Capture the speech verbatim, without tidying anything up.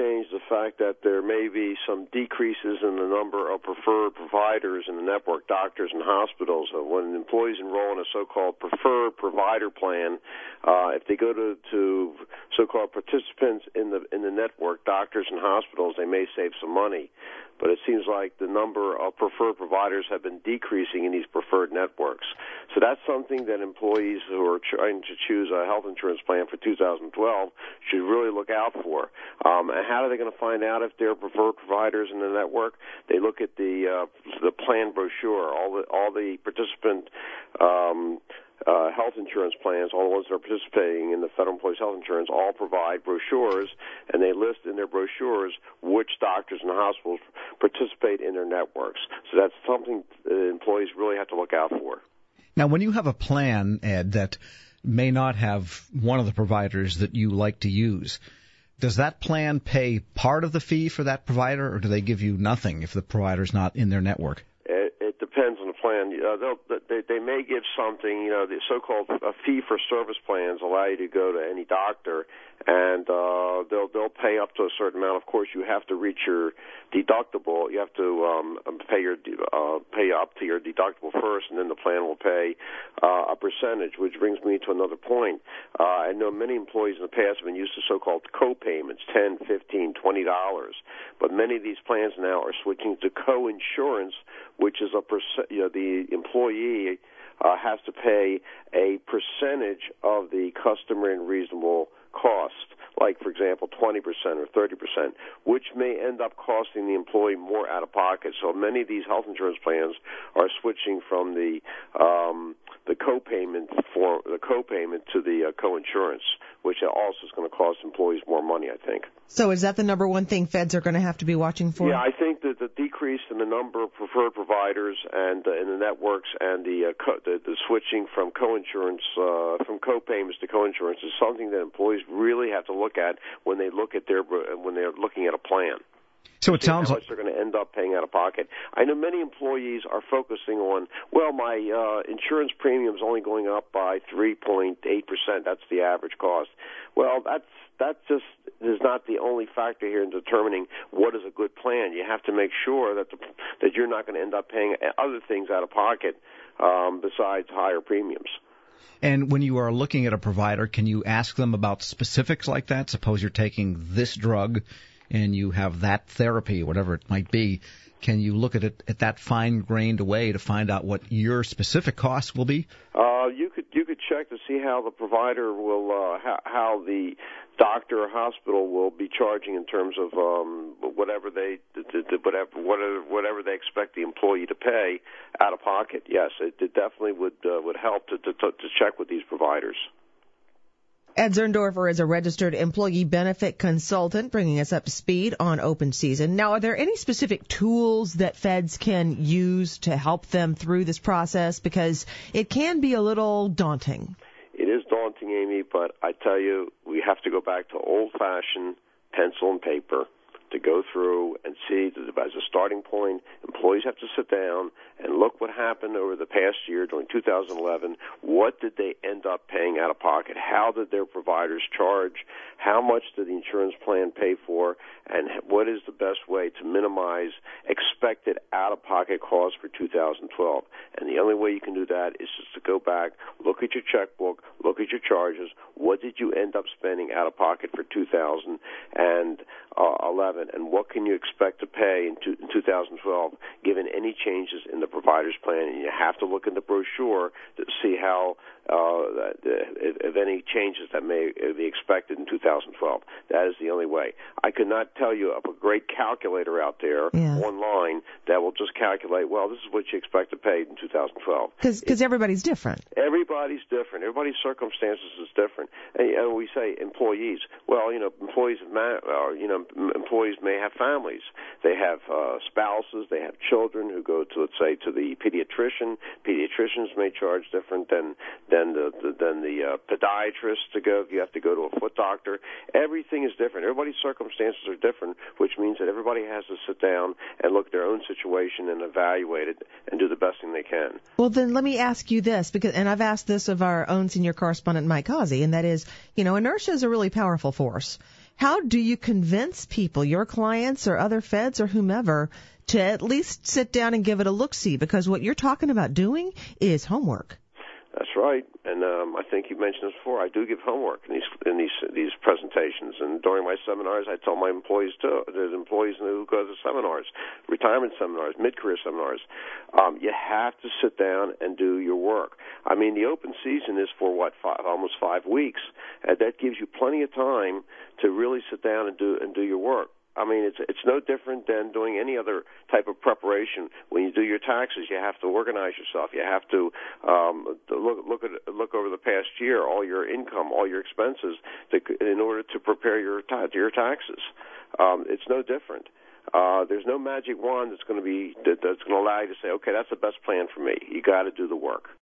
change the fact that there may be some decreases in the number of preferred providers in the network, doctors and hospitals. Uh, when employees enroll in a so-called preferred provider plan, uh, if they go to, to so-called participants in the in the network, doctors and hospitals, they may save some money. But it seems like the number of preferred providers have been decreasing in these preferred networks. So that's something that employees who are trying to choose a health insurance plan for two thousand twelve should really look out for. Um, and how are they going to find out if they're preferred providers in the network? They look at the uh, the plan brochure. All the all the participant um, uh, health insurance plans, all the ones that are participating in the Federal Employees Health Insurance, all provide brochures, and they list in their brochures which doctors and hospitals participate in their networks. So that's something that employees really have to look out for. Now, when you have a plan, Ed, that may not have one of the providers that you like to use, does that plan pay part of the fee for that provider, or do they give you nothing if the provider's not in their network? It, it depends on the plan. Uh, they'll, they, they may give something, you know, the so-called uh, fee-for-service plans allow you to go to any doctor, and uh, they'll they'll pay up to a certain amount. Of course, you have to reach your deductible. You have to um, pay your uh, pay up to your deductible first, and then the plan will pay uh, a percentage. Which brings me to another point. Uh, I know many employees in the past have been used to so-called co-payments, ten, fifteen, twenty dollars, but many of these plans now are switching to co-insurance, which is a percent. You know, the employee uh, has to pay a percentage of the customer and reasonable cost, like, for example, twenty percent or thirty percent, which may end up costing the employee more out of pocket. So many of these health insurance plans are switching from the um, the co-payment for the co-payment to the uh, co-insurance, which also is going to cost employees more money, I think. So is that the number one thing feds are going to have to be watching for? Yeah, I think that the decrease in the number of preferred providers and uh, in the networks and the, uh, co- the the switching from co-insurance uh, from co-payments to co-insurance is something that employees really have to look at when they look at their when they're looking at a plan. So it sounds how like much they're going to end up paying out of pocket. I know many employees are focusing on, well, my uh, insurance premium is only going up by three point eight percent. That's the average cost. Well, that's that just is not the only factor here in determining what is a good plan. You have to make sure that the, that you're not going to end up paying other things out of pocket um, besides higher premiums. And when you are looking at a provider, can you ask them about specifics like that? Suppose you're taking this drug and you have that therapy, whatever it might be. Can you look at it at that fine-grained way to find out what your specific costs will be? Uh, you could you could check to see how the provider will, uh, how, how the doctor or hospital will be charging in terms of um, whatever they whatever whatever whatever they expect the employee to pay out of pocket. Yes, it, it definitely would uh, would help to, to to check with these providers. Ed Zerndorfer is a registered employee benefit consultant, bringing us up to speed on open season. Now, are there any specific tools that feds can use to help them through this process? Because it can be a little daunting. It is daunting, Amy, but I tell you, we have to go back to old-fashioned pencil and paper to go through and see that as a starting point, employees have to sit down and look what happened over the past year during two thousand eleven. What did they end up paying out of pocket? How did their providers charge? How much did the insurance plan pay for? And what is the best way to minimize expected out-of-pocket costs for two thousand twelve? And the only way you can do that is just to go back, look at your checkbook, look at your charges. What did you end up spending out of pocket for two thousand eleven? And what can you expect to pay in, two, in two thousand twelve, given any changes in the provider's plan? And you have to look in the brochure to see how, uh, if, if any changes that may be expected in two thousand twelve. That is the only way. I could not tell you of a great calculator out there yeah. online that will just calculate, well, this is what you expect to pay in two thousand twelve. Because everybody's different. Everybody's different. Everybody's circumstances is different. And, and we say employees. Well, you know, employees, have ma- uh, you know, employees may have families. They have uh, spouses. They have children who go to, let's say, to the pediatrician. Pediatricians may charge different than than the, the than the uh, podiatrist to go. You have to go to a foot doctor. Everything is different. Everybody's circumstances are different, which means that everybody has to sit down and look at their own situation and evaluate it and do the best thing they can. Well, then let me ask you this, because, and I've asked this of our own senior correspondent, Mike Causey, and that is, you know, inertia is a really powerful force. How do you convince people, your clients or other feds or whomever, to at least sit down and give it a look-see? Because what you're talking about doing is homework. That's right, and um, I think you mentioned this before. I do give homework in these in these these presentations, and during my seminars, I tell my employees too. There's employees who go to seminars, retirement seminars, mid-career seminars. Um, you have to sit down and do your work. I mean, the open season is for what, five, almost five weeks, and that gives you plenty of time to really sit down and do and do your work. I mean, it's it's no different than doing any other type of preparation. When you do your taxes, you have to organize yourself. You have to um, look look at look over the past year, all your income, all your expenses, to, in order to prepare your ta- your taxes. Um, it's no different. Uh, there's no magic wand that's going to be that, that's going to allow you to say, okay, that's the best plan for me. You got to do the work.